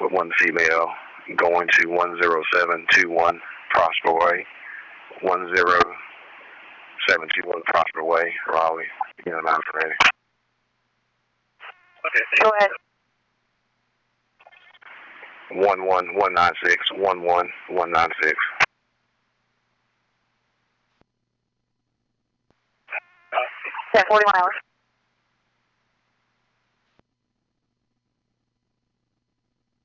with one female going to 10721 Prosper Way, 10721 Prosper Way, Raleigh. You know, I'm ready. Okay. Go ahead. 11196, 11196. 10:41 hours.